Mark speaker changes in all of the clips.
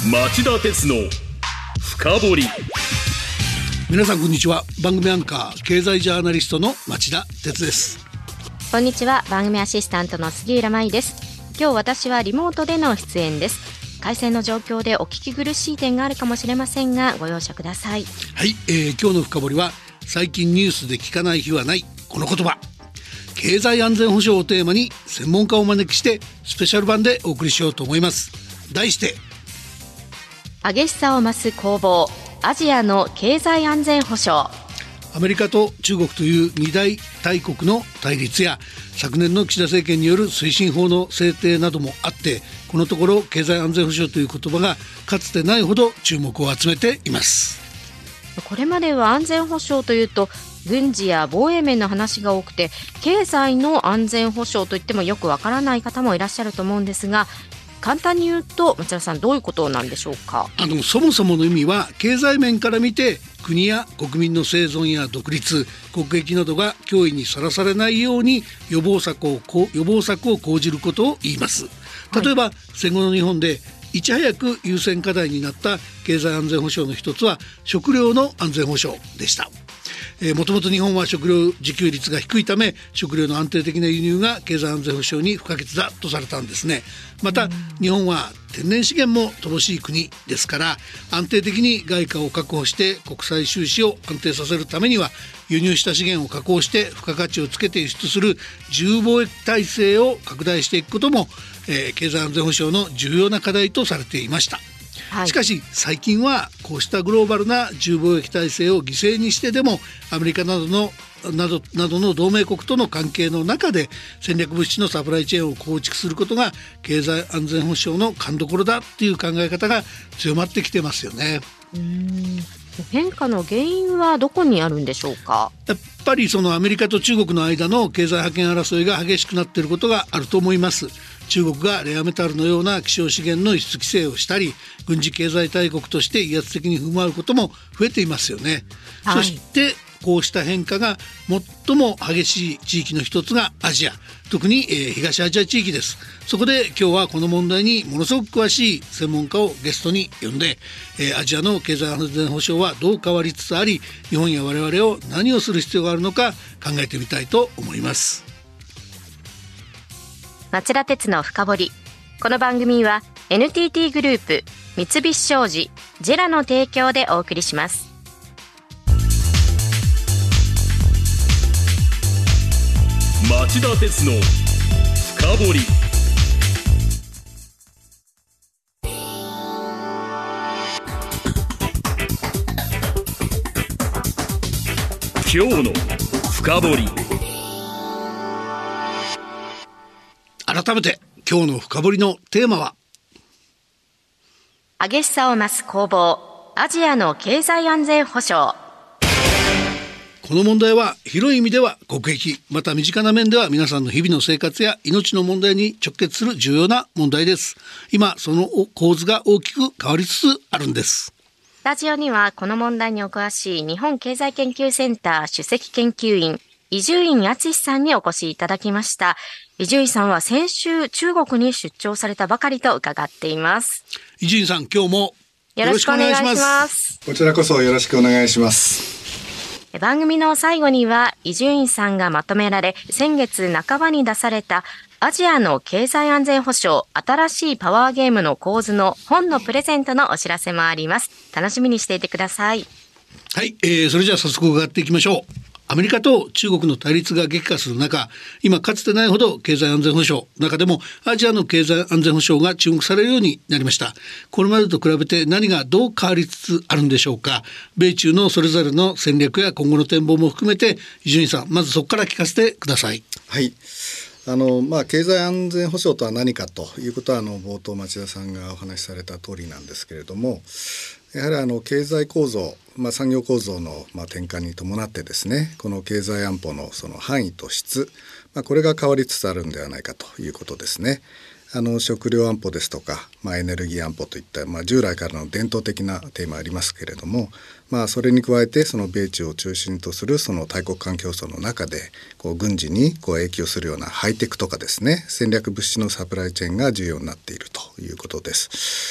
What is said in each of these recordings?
Speaker 1: 町田鉄の深掘り。
Speaker 2: 皆さんこんにちは。番組アンカー経済ジャーナリストの町田鉄です。
Speaker 3: こんにちは。番組アシスタントの杉浦舞です。今日私はリモートでの出演です。回線の状況でお聞き苦しい点があるかもしれませんがご容赦ください。
Speaker 2: はい、今日の深掘りは最近ニュースで聞かない日はないこの言葉、経済安全保障をテーマに専門家をお招きしてスペシャル版でお送りしようと思います。題して
Speaker 3: 激しさを増す攻防、アジアの経済安全保障。
Speaker 2: アメリカと中国という二大大国の対立や昨年の岸田政権による推進法の制定などもあって、このところ経済安全保障という言葉がかつてないほど注目を集めています。
Speaker 3: これまでは安全保障というと軍事や防衛面の話が多くて、経済の安全保障といってもよくわからない方もいらっしゃると思うんですが、簡単に言うと町田さん、どういうことなんでしょうか。
Speaker 2: そもそもの意味は経済面から見て国や国民の生存や独立、国益などが脅威にさらされないように予防策を講じることを言います。例えば、戦後の日本でいち早く優先課題になった経済安全保障の一つは食料の安全保障でした。もともと日本は食料自給率が低いため、食料の安定的な輸入が経済安全保障に不可欠だとされたんですね。また日本は天然資源も乏しい国ですから、安定的に外貨を確保して国際収支を安定させるためには、輸入した資源を加工して付加価値をつけて輸出する自由貿易体制を拡大していくことも、経済安全保障の重要な課題とされていました。しかし最近はこうしたグローバルな自由貿易体制を犠牲にしてでもアメリカなどの同盟国との関係の中で戦略物資のサプライチェーンを構築することが経済安全保障の勘どころだっていう考え方が強まってきてますよね。
Speaker 3: 変化の原因はどこにあるんでしょうか。
Speaker 2: やっぱりそのアメリカと中国の間の経済覇権争いが激しくなっていることがあると思います。中国がレアメタルのような希少資源の輸出規制をしたり、軍事経済大国として威圧的に振る舞うことも増えていますよね。そしてこうした変化が最も激しい地域の一つがアジア、特に、東アジア地域です。そこで今日はこの問題にものすごく詳しい専門家をゲストに呼んで、アジアの経済安全保障はどう変わりつつあり、日本や我々を何をする必要があるのか考えてみたいと思います。
Speaker 3: 町田鉄の深掘り。この番組は NTT グループ、三菱商事、ジェラの提供でお送りします。
Speaker 1: 町田鉄の深掘り。今日の深掘り。
Speaker 2: 改めて今日の深掘りのテーマは、
Speaker 3: 激しさを増す攻防、アジアの経済安全保障。
Speaker 2: この問題は広い意味では国益、また身近な面では皆さんの日々の生活や命の問題に直結する重要な問題です。今その構図が大きく変わりつつあるんです。
Speaker 3: スタジオにはこの問題にお詳しい日本経済研究センター首席研究員伊集院敦さんにお越しいただきました。伊集院さんは先週中国に出張されたばかりと伺っています。
Speaker 2: 伊集院さん、今日も
Speaker 3: よろしくお願いします。
Speaker 4: こちらこそよろしくお願いします。
Speaker 3: 番組の最後には伊集院さんがまとめられ、先月半ばに出されたアジアの経済安全保障新しいパワーゲームの構図の本のプレゼントのお知らせもあります。楽しみにしていてください。
Speaker 2: はい、それじゃあ早速伺っていきましょう。アメリカと中国の対立が激化する中、今かつてないほど経済安全保障、中でもアジアの経済安全保障が注目されるようになりました。これまでと比べて何がどう変わりつつあるんでしょうか。米中のそれぞれの戦略や今後の展望も含めて、伊集院さん、まずそこから聞かせてください。
Speaker 4: はい、経済安全保障とは何かということは冒頭町田さんがお話しされた通りなんですけれども、やはり経済構造、産業構造の転換に伴ってですね、この経済安保のその範囲と質、これが変わりつつあるんではないかということですね。食料安保ですとか、エネルギー安保といった、従来からの伝統的なテーマありますけれども、それに加えてその米中を中心とするその大国間競争の中で軍事に影響するようなハイテクとかですね、戦略物資のサプライチェーンが重要になっているということです。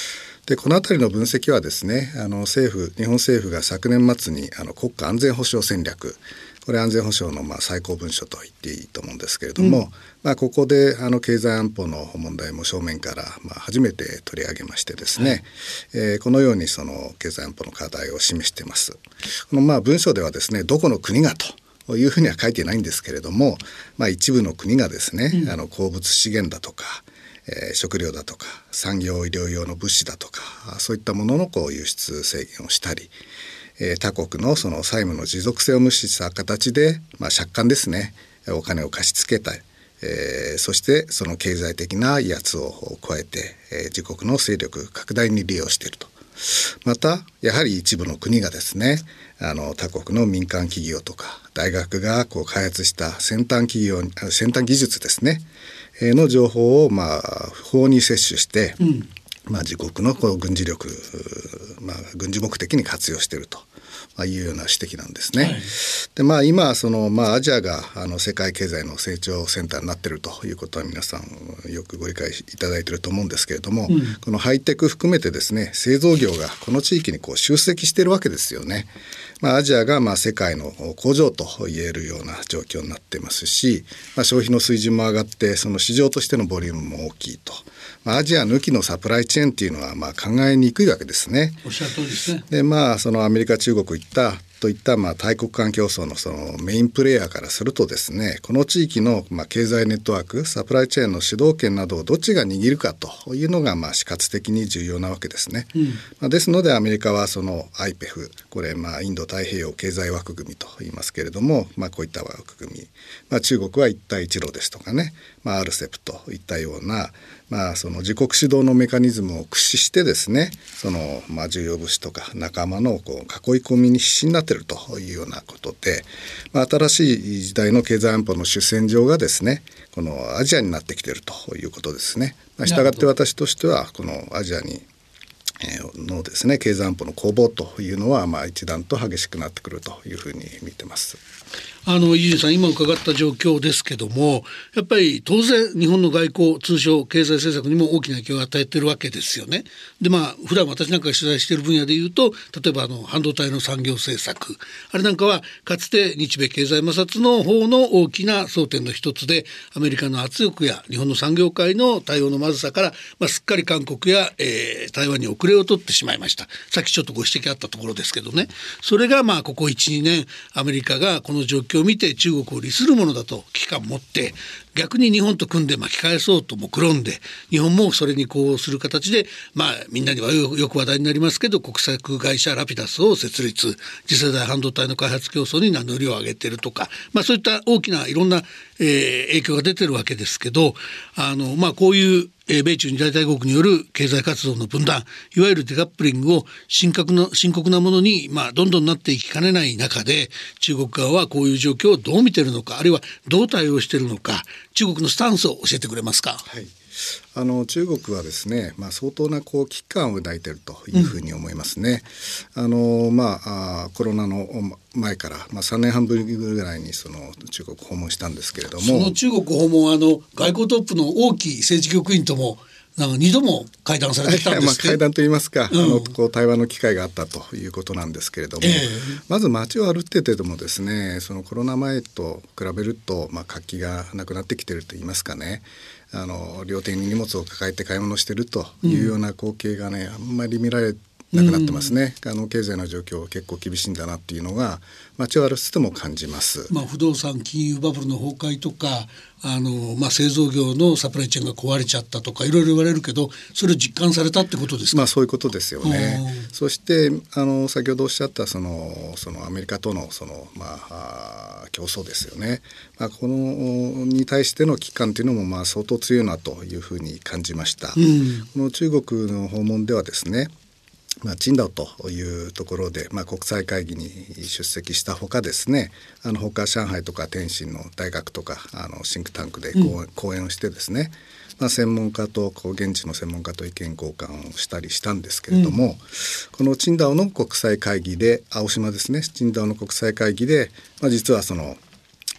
Speaker 4: でこのあたりの分析はですね、日本政府が昨年末に国家安全保障戦略、これ安全保障の最高文書と言っていいと思うんですけれども、ここで経済安保の問題も正面から初めて取り上げましてですね、このようにその経済安保の課題を示しています。この文書ではですね、どこの国がというふうには書いてないんですけれども、一部の国がですね、鉱物資源だとか食料だとか産業医療用の物資だとか、そういったものの輸出制限をしたり、他国のその債務の持続性を無視した形で、借款ですね、お金を貸し付けたり、そしてその経済的な威圧を加えて、自国の勢力拡大に利用していると。またやはり一部の国がですね、他国の民間企業とか大学が開発した先端技術ですね、の情報を不法に摂取して、自国の軍事力、軍事目的に活用しているというような指摘なんですね。で今アジアが世界経済の成長センターになっているということは皆さんよくご理解いただいていると思うんですけれども、このハイテク含めてですね、製造業がこの地域に集積しているわけですよね。アジアが世界の工場と言えるような状況になっていますし、消費の水準も上がってその市場としてのボリュームも大きいと。アジア抜きのサプライチェーンっていうのは考えにくいわけですね。
Speaker 2: おっしゃる通りですね。
Speaker 4: でそのアメリカ中国といった大国間競争のそのメインプレイヤーからするとですね、この地域の経済ネットワーク、サプライチェーンの主導権などをどっちが握るかというのが死活的に重要なわけですね。ですのでアメリカはその IPEF、 これインド太平洋経済枠組みと言いますけれども、こういった枠組み、中国は一帯一路ですとかね、RCEP といったようなその自国主導のメカニズムを駆使してですね、その重要物資とか仲間の囲い込みに必死になっているというようなことで、新しい時代の経済安保の主戦場がですね、このアジアになってきているということですね。したがって私としてはこのアジアのですね、経済安保の攻防というのは一段と激しくなってくるというふうに見てます。
Speaker 2: 伊集院さん、今伺った状況ですけども、やっぱり当然日本の外交、通商経済政策にも大きな影響を与えているわけですよね。で普段私なんかが取材している分野でいうと、例えば半導体の産業政策、あれなんかはかつて日米経済摩擦の方の大きな争点の一つで、アメリカの圧力や日本の産業界の対応のまずさから、すっかり韓国や、台湾に遅れを取ってしまいました。さっきちょっとご指摘あったところですけどね、それがここ 1,2 年アメリカがこの状況を見て中国を利するものだと危機感を持って、逆に日本と組んで巻き返そうと目論んで、日本もそれにする形で、みんなにはよく話題になりますけど、国策会社ラピダスを設立、次世代半導体の開発競争に名乗りを上げているとか、そういった大きないろんな、影響が出てるわけですけど、こういう米中二大大国による経済活動の分断、いわゆるデカップリングを深刻なものに、どんどんなっていきかねない中で、中国側はこういう状況をどう見ているのか、あるいはどう対応しているのか、中国のスタンスを教えてくれますか。
Speaker 4: 中国はですね、相当な危機感を抱いているというふうに思いますね。コロナの前から、3年半ぶりぐらいにその中国訪問したんですけれども、
Speaker 2: その中国訪問は外交トップの王毅政治局員とも2度も会談されてきたんですって。
Speaker 4: 会談といいますか、対話の機会があったということなんですけれども、まず街を歩いててもですね、そのコロナ前と比べると、活気がなくなってきているといいますかね、両手に荷物を抱えて買い物しているというような光景がね、あんまり見られなくなってますね。経済の状況結構厳しいんだなっていうのが街を歩いてても感じます。
Speaker 2: 不動産金融バブルの崩壊とか、製造業のサプライチェーンが壊れちゃったとかいろいろ言われるけど、それを実感されたってことですか。
Speaker 4: そういうことですよね。そして先ほどおっしゃったそのアメリカとの競争ですよね。このに対しての危機感というのも相当強いなというふうに感じました。この中国の訪問ではですね、青島というところで、国際会議に出席したほかですね、他上海とか天津の大学とかシンクタンクで講演をしてですね、専門家と現地の専門家と意見交換をしたりしたんですけれども、この青島の国際会議で、青島ですね、青島の国際会議で、実はその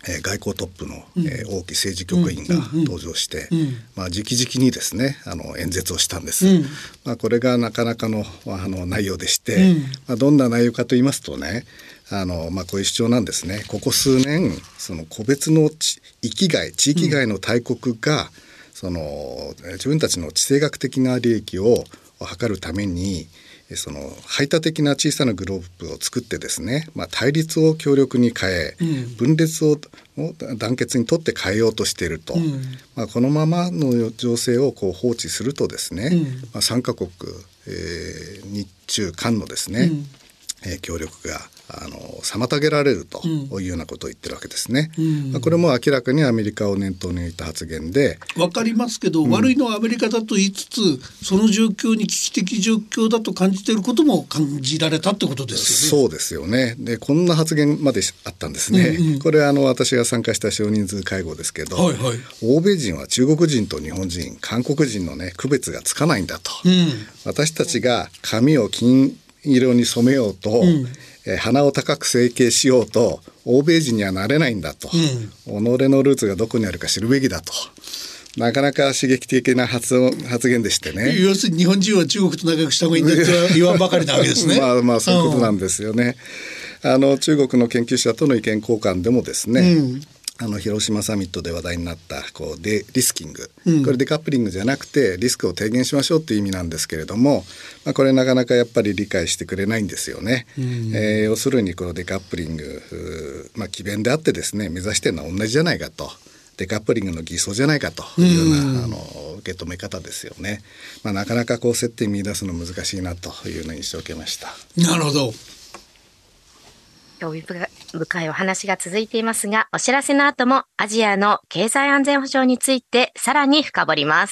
Speaker 4: 外交トップの、王毅政治局員が登場して、直々にですね演説をしたんです、これがなかなかの、内容でして、どんな内容かと言いますとねこういう主張なんですね。ここ数年その個別の域外地域外の大国が、その自分たちの地政学的な利益を図るためにその排他的な小さなグループを作ってですね、対立を強力に変え、分裂を団結にとって変えようとしていると、このままの情勢をこう放置するとですね、3カ国、日中韓のですね、協力が妨げられるというようなことを言ってるわけですね、これも明らかにアメリカを念頭に置いた発言で、
Speaker 2: 分かりますけど、悪いのはアメリカだと言いつつその状況に危機的状況だと感じていることも感じられたってことですよね。
Speaker 4: そうですよね。でこんな発言まであったんですね、これ私が参加した少人数会合ですけど、欧米人は中国人と日本人韓国人のね区別がつかないんだと、私たちが髪を金色に染めようと、鼻を高く整形しようと欧米人にはなれないんだと、己のルーツがどこにあるか知るべきだと、なかなか刺激的な発言でしてね。
Speaker 2: 要するに日本人は中国と仲良くした方がいいんだって言わんばかりなわけですね
Speaker 4: そういうことなんですよね。中国の研究者との意見交換でもですね、広島サミットで話題になったデリスキング、これデカップリングじゃなくてリスクを低減しましょうという意味なんですけれども、これなかなかやっぱり理解してくれないんですよね、要するにこのデカップリング、詭弁であってですね、目指しているのは同じじゃないかと、デカップリングの偽装じゃないかというような受け止め方ですよね。なかなか接点見出すの難しいなというような印象を受けました。
Speaker 2: なるほど。
Speaker 3: 興味深いお話が続いていますが、お知らせの後もアジアの経済安全保障についてさらに深掘ります。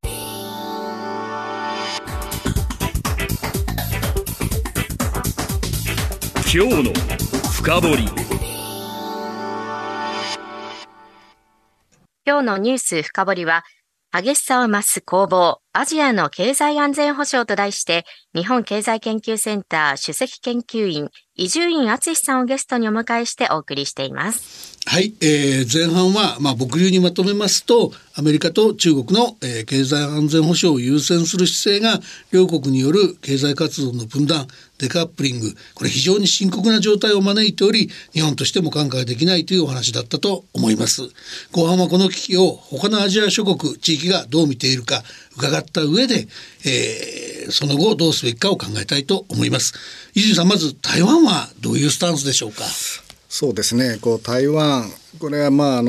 Speaker 1: 今日の深掘り。
Speaker 3: 今日のニュース深掘りは、激しさを増す攻防、アジアの経済安全保障と題して、日本経済研究センター首席研究員、伊集院敦さんをゲストにお迎えしてお送りしています。
Speaker 2: はい、前半は、僕流にまとめますと、アメリカと中国の、経済安全保障を優先する姿勢が両国による経済活動の分断、デカップリング、これ非常に深刻な状態を招いており、日本としても看過できないというお話だったと思います。後半はこの危機を他のアジア諸国地域がどう見ているか伺った上で、その後どうすべきかを考えたいと思います。伊集院さん、まず台湾はどういうスタンスでしょうか。
Speaker 4: そうですね、台湾、これは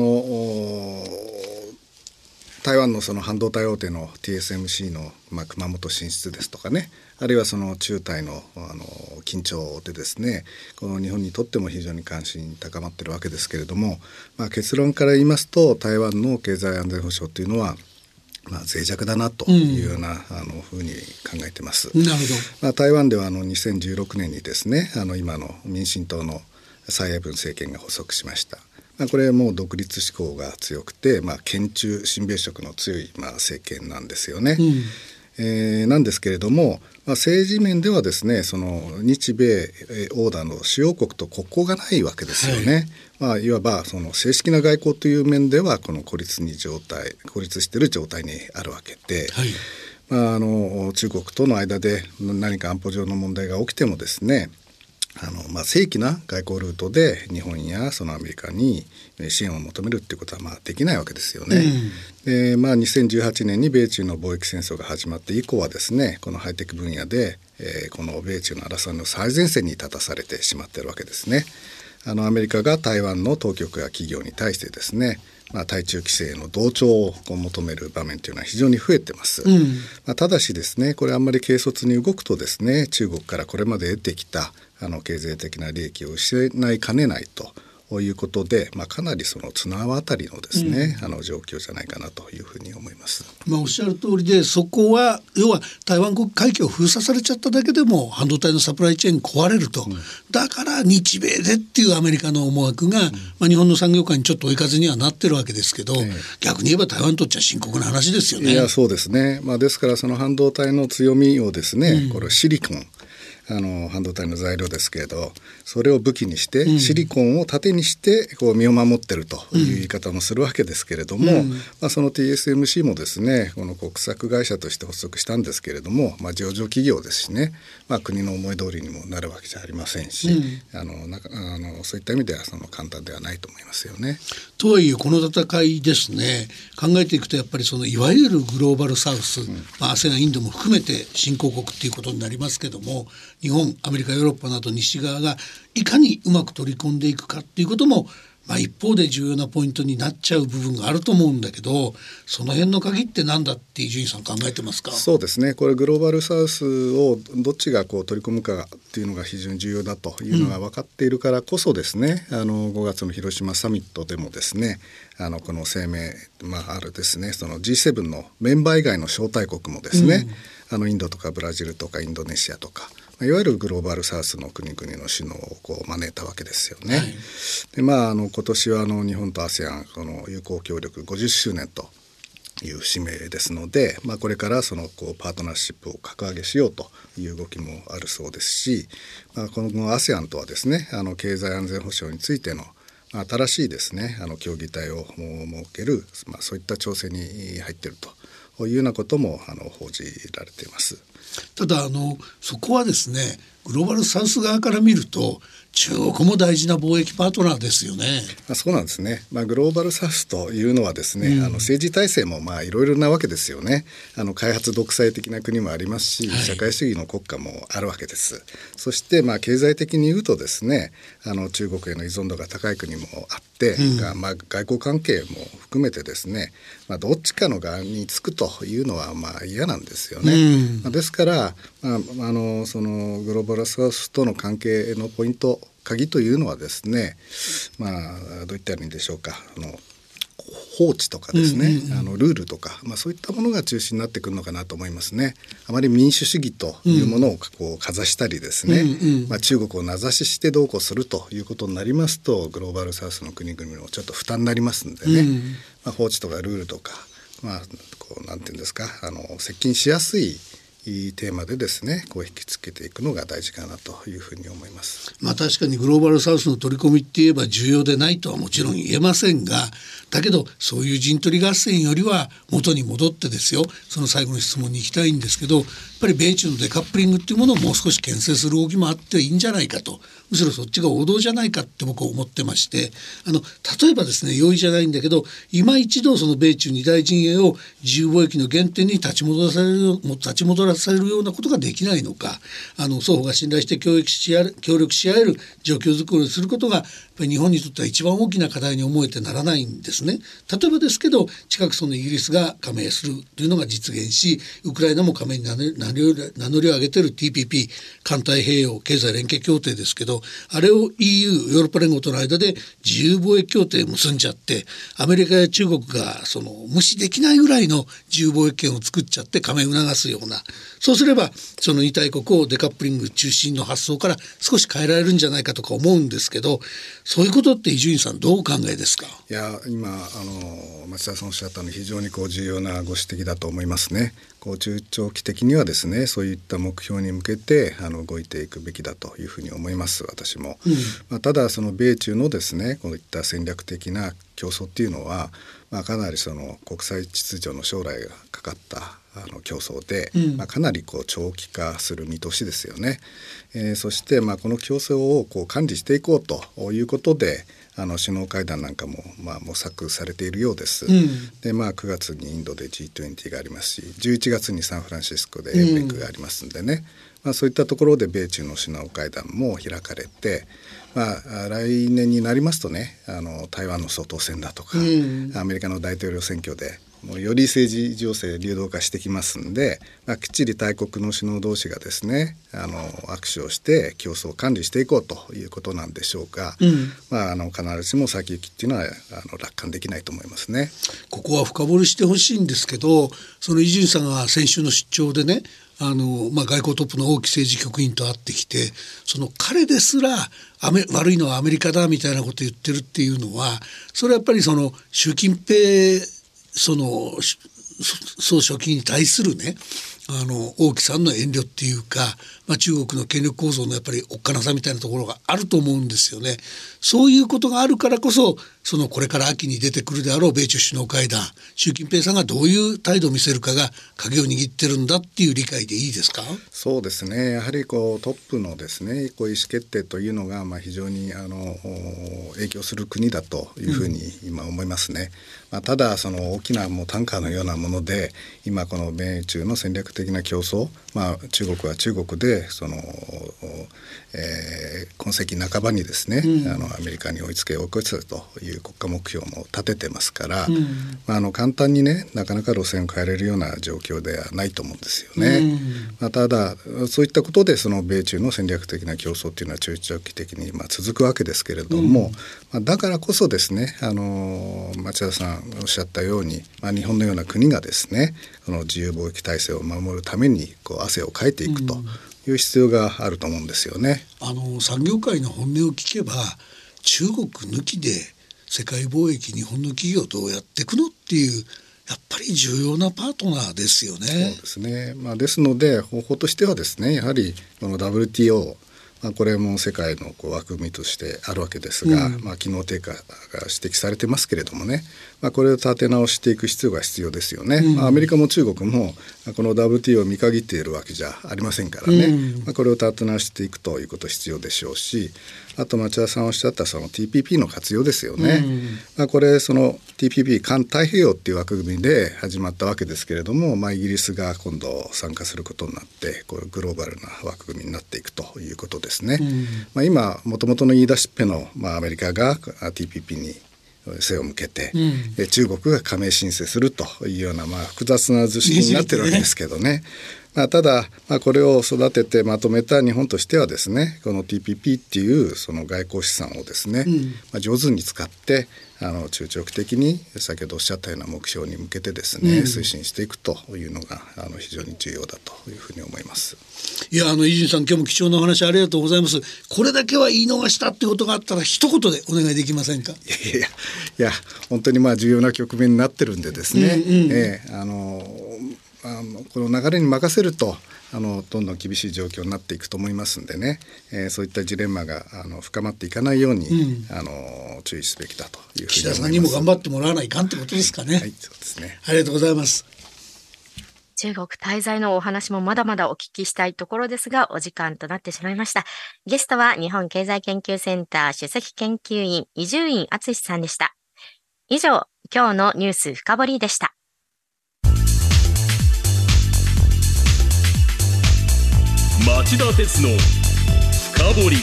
Speaker 4: 台湾のその半導体大手の TSMC の、熊本進出ですとかね、あるいはその中台の、緊張でですね、この日本にとっても非常に関心高まっているわけですけれども、結論から言いますと、台湾の経済安全保障というのは脆弱だなというような、ふうに考えています。
Speaker 2: なるほど。
Speaker 4: 台湾では2016年にですね、今の民進党の蔡英文政権が発足しました。これはもう独立志向が強くて、親中親米色の強い、政権なんですよね。なんですけれども、政治面ではですね、その日米欧打の主要国と国交がないわけですよね。いわばその正式な外交という面ではこの孤立している状態にあるわけで、中国との間で何か安保上の問題が起きてもですね、正規な外交ルートで日本やそのアメリカに支援を求めるっていうことはできないわけですよね。で2018年に米中の貿易戦争が始まって以降はですね、このハイテク分野で、この米中の争いの最前線に立たされてしまっているわけですね。アメリカが台湾の当局や企業に対してですね、対中規制の同調を求める場面というのは非常に増えてます。ただしですね、これあんまり軽率に動くとですね、中国からこれまで得てきた経済的な利益を失いかねないということで、かなりその綱渡りのですね、状況じゃないかなというふうに思います。
Speaker 2: おっしゃる通りで、そこは要は台湾国海峡を封鎖されちゃっただけでも半導体のサプライチェーン壊れると、だから日米でっていうアメリカの思惑が、日本の産業界にちょっと追い風にはなってるわけですけど、逆に言えば台湾にとっちゃ深刻な話ですよね。
Speaker 4: いや、そうですね。ですからその半導体の強みをですね、これシリコン半導体の材料ですけれど、それを武器にして、シリコンを盾にしてこう身を守ってるという言い方もするわけですけれども、その TSMC もですね、この国策会社として発足したんですけれども、上場企業ですしね、国の思い通りにもなるわけじゃありませんし、そういった意味では簡単ではないと思いますよね。
Speaker 2: とはいえこの戦いですね、考えていくとやっぱりいわゆるグローバルサウス、ASEAN、インドも含めて新興国っていうことになりますけども、日本、アメリカ、ヨーロッパなど西側がいかにうまく取り込んでいくかっていうことも、一方で重要なポイントになっちゃう部分があると思うんだけど、その辺の鍵って何だって伊集院さん考えてますか？
Speaker 4: そうですね、これグローバルサウスをどっちが取り込むかっていうのが非常に重要だというのが分かっているからこそですね、5月の広島サミットでもですね、この声明、あるですね、その G7 のメンバー以外の招待国もですね、インドとかブラジルとかインドネシアとか、いわゆるグローバルサウスの国々の首脳を招いたわけですよね。で今年は日本と ASEAN 友好協力50周年という節目ですので、これからパートナーシップを格上げしようという動きもあるそうですし、この ASEAN とはですね、経済安全保障についての新しいですね協議体を設ける、そういった調整に入っているというようなことも報じられています。
Speaker 2: ただそこはですね、グローバルサウス側から見ると中国も大事な貿易パートナーですよね。
Speaker 4: そうなんですね。グローバルサウスというのはですね、政治体制もいろいろなわけですよね。開発独裁的な国もありますし、社会主義の国家もあるわけです。そして経済的に言うとですね、中国への依存度が高い国もあって、外交関係も含めてですね、どっちかの側につくというのは嫌なんですよね。ですからそのグローバルサウスとの関係のポイント、鍵というのはですね、どういったらいいんでしょうか、法治とかですね、ルールとか、そういったものが中心になってくるのかなと思いますね。あまり民主主義というものをかざしたりですね、中国を名指ししてどうこうするということになりますと、グローバルサウスの国々のちょっと負担になりますんでね、法治とかルールとか、なんていうんですか、接近しやすいテーマでですね、引きつけていくのが大事かなというふうに思います。
Speaker 2: 確かにグローバルサウスの取り込みって言えば重要でないとはもちろん言えませんが、だけどそういう陣取り合戦よりは元に戻ってですよ、その最後の質問に行きたいんですけど、やっぱり米中のデカップリングっていうものをもう少し牽制する動きもあっていいんじゃないかと、むしろそっちが王道じゃないかって僕は思ってまして、例えばですね、容易じゃないんだけど、今一度その米中二大陣営を自由貿易の原点に立ち戻らされるようなことができないのか、双方が信頼して協力し合える状況づくりをすることがやっぱり日本にとっては一番大きな課題に思えてならないんですね。例えばですけど、近くそのイギリスが加盟するというのが実現し、ウクライナも加盟に名乗りを上げている TPP 環太平洋経済連携協定ですけど、あれを EU ヨーロッパ連合との間で自由貿易協定を結んじゃって、アメリカや中国が無視できないぐらいの自由貿易圏を作っちゃって加盟を促すような、そうすればその2大国をデカップリング中心の発想から少し変えられるんじゃないかとか思うんですけど、そういうことって伊集院さんどうお考えですか？
Speaker 4: いや、今町田さんおっしゃったの非常に重要なご指摘だと思いますね。中長期的にはですね、そういった目標に向けて動いていくべきだというふうに思います、私も。ただその米中のですね、こういった戦略的な競争っていうのは、かなりその国際秩序の将来がかかった競争で、かなり長期化する見通しですよね。そしてこの競争を管理していこうということで、首脳会談なんかも模索されているようです。で9月にインドで G20 がありますし、11月にサンフランシスコで APEC がありますんでね、そういったところで米中の首脳会談も開かれて、来年になりますとね、台湾の総統選だとか、アメリカの大統領選挙でもうより政治情勢流動化してきますんで、きっちり大国の首脳同士がですね、握手をして競争を管理していこうということなんでしょうが、必ずしも先行きっていうのは楽観できないと思いますね。
Speaker 2: ここは深掘りしてほしいんですけど、その伊集院さんが先週の出張でね、外交トップの王毅政治局員と会ってきて、その彼ですら悪いのはアメリカだみたいなことを言ってるっていうのは、それはやっぱりその習近平総書記に対するね、 王毅さんの遠慮っていうか、中国の権力構造のやっぱりおっかなさみたいなところがあると思うんですよね。そういうことがあるからこそ、これから秋に出てくるであろう米中首脳会談、習近平さんがどういう態度を見せるかが鍵を握ってるんだっていう理解でいいですか？
Speaker 4: そうですね、やはりトップのですね、意思決定というのが非常に影響する国だというふうに今思いますね。ただ大きなタンカーのようなもので今この米中の戦略的な競争、中国は中国で今世紀半ばにですね、アメリカに追いつけという国家目標も立ててますから、簡単にねなかなか路線を変えれるような状況ではないと思うんですよね。ただそういったことで米中の戦略的な競争というのは中長期的に続くわけですけれども、だからこそですね、町田さんおっしゃったように、日本のような国がですね自由貿易体制を守るために汗をかいていくという必要があると思うんですよね。
Speaker 2: 産業界の本音を聞けば、中国抜きで世界貿易日本の企業どうやっていくのっていうやっぱり重要なパートナーですよね。
Speaker 4: そうですね、ですので方法としてはですね、やはりこの WTO、これも世界の枠組みとしてあるわけですが、機能低下が指摘されてますけれどもね、これを立て直していく必要ですよね。アメリカも中国もこの WTO を見限っているわけじゃありませんからね、これを立て直していくということ必要でしょうし、あと町田さんおっしゃったTPP の活用ですよね。これTPP 環太平洋っていう枠組みで始まったわけですけれども、イギリスが今度参加することになってこれグローバルな枠組みになっていくということですね。今もともとの言い出しっぺの、アメリカが TPP に背を向けて、中国が加盟申請するというような、複雑な図式になってるわけですけどね。ただ、これを育ててまとめた日本としてはですね、この TPP っていう外交資産をですね、上手に使って中長期的に先ほどおっしゃったような目標に向けてですね、推進していくというのが非常に重要だというふうに思います。
Speaker 2: いや伊集院さん、今日も貴重なお話ありがとうございます。これだけは言い逃したってことがあったら一言でお願いできませんか？
Speaker 4: いや本当に重要な局面になってるんでですね、この流れに任せるとどんどん厳しい状況になっていくと思いますんでね、そういったジレンマが深まっていかないように、注意すべきだというふうに思います。
Speaker 2: 岸田さんにも頑張ってもらわないかんってことですかね。
Speaker 4: はい、そうですね。
Speaker 2: ありがとうございます。
Speaker 3: 中国滞在のお話もまだまだお聞きしたいところですが、お時間となってしまいました。ゲストは日本経済研究センター首席研究員伊集院敦さんでした。以上、今日のニュース深掘りでした。
Speaker 1: 町田鉄の深掘り。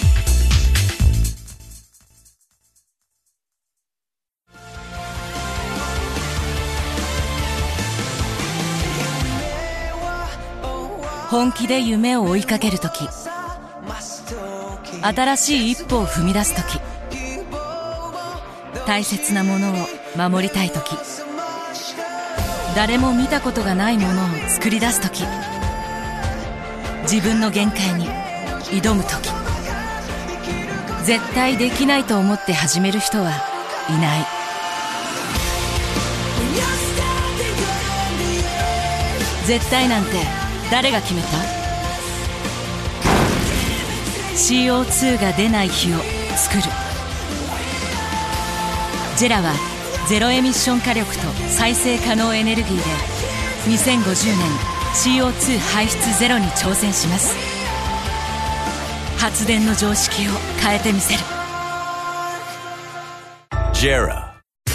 Speaker 5: 本気で夢を追いかけるとき、新しい一歩を踏み出すとき、大切なものを守りたいとき、誰も見たことがないものを作り出すとき、自分の限界に挑むとき、絶対できないと思って始める人はいない。絶対なんて誰が決めた？ CO2 が出ない日を作る。ジェラはゼロエミッション火力と再生可能エネルギーで2050年 CO2 排出ゼロに挑戦します。発電の常識を変えてみせる。
Speaker 1: ジェラ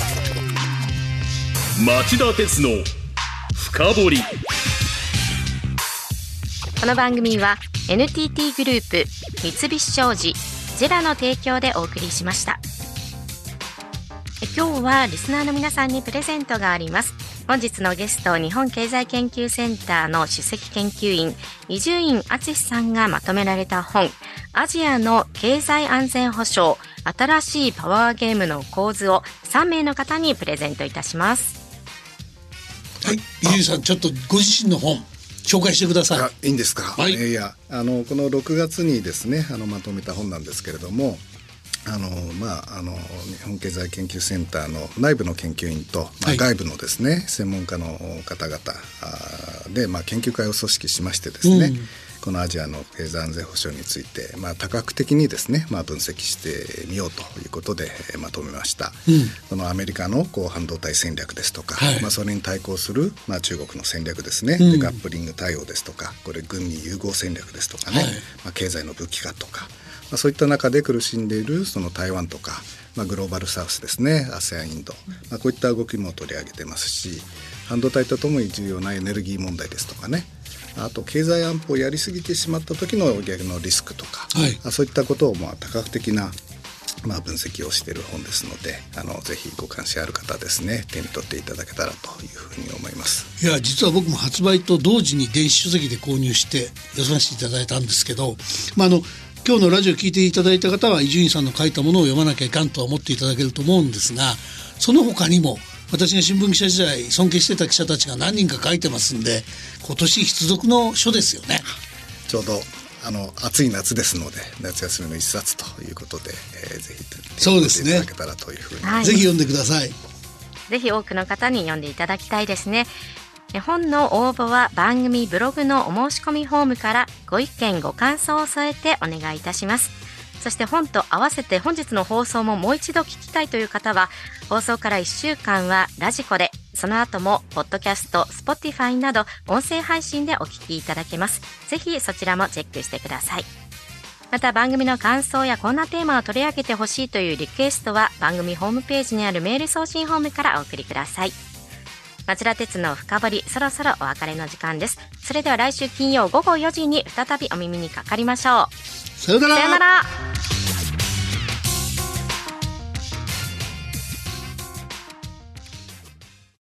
Speaker 1: 町田鉄の深掘り。
Speaker 3: この番組は NTT グループ、三菱商事、ジェラの提供でお送りしました。今日はリスナーの皆さんにプレゼントがあります。本日のゲスト、日本経済研究センターの首席研究員伊集院敦さんがまとめられた本、アジアの経済安全保障、新しいパワーゲームの構図を3名の方にプレゼントいたします。
Speaker 2: はい、伊集院さん、ちょっとご自身の本紹介してください。
Speaker 4: いいんですか？
Speaker 2: はい。
Speaker 4: この6月にですねまとめた本なんですけれども、 日本経済研究センターの内部の研究員と、外部のですね専門家の方々で、研究会を組織しましてですね、このアジアの経済安全保障について、多角的にですね、分析してみようということで、まとめました、このアメリカの半導体戦略ですとか、それに対抗する、中国の戦略ですね、デカップリング対応ですとか、これ軍に融合戦略ですとかね、経済の武器化とか、そういった中で苦しんでいるその台湾とか、グローバルサウスですね、ASEAN、インド、こういった動きも取り上げてますし、半導体とともに重要なエネルギー問題ですとかね、あと経済安保をやりすぎてしまった時の逆のリスクとか、そういったことを多角的な分析をしている本ですので、ぜひご関心ある方ですね、手に取っていただけたらというふうに思います。
Speaker 2: いや、実は僕も発売と同時に電子書籍で購入して読ませていただいたんですけど、今日のラジオ聞いていただいた方は伊集院さんの書いたものを読まなきゃいかんとは思っていただけると思うんですが、その他にも私が新聞記者時代尊敬してた記者たちが何人か書いてますんで、今年必読の書ですよね。
Speaker 4: ちょうど暑い夏ですので、夏休みの一冊ということで、ぜひ
Speaker 2: そうですね、
Speaker 4: いただけたらというふうに、
Speaker 2: ぜひ読んでください。
Speaker 3: ぜひ多くの方に読んでいただきたいですね。本の応募は番組ブログのお申し込みフォームからご意見ご感想を添えてお願いいたします。そして本と合わせて本日の放送ももう一度聞きたいという方は、放送から1週間はラジコで、その後もポッドキャスト、Spotify など音声配信でお聞きいただけます。ぜひそちらもチェックしてください。また番組の感想やこんなテーマを取り上げてほしいというリクエストは番組ホームページにあるメール送信フォームからお送りください。町田鉄の深掘り、そろそろお別れの時間です。それでは来週金曜午後4時に再びお耳にかかりましょう。
Speaker 2: さよなら。
Speaker 3: さよなら。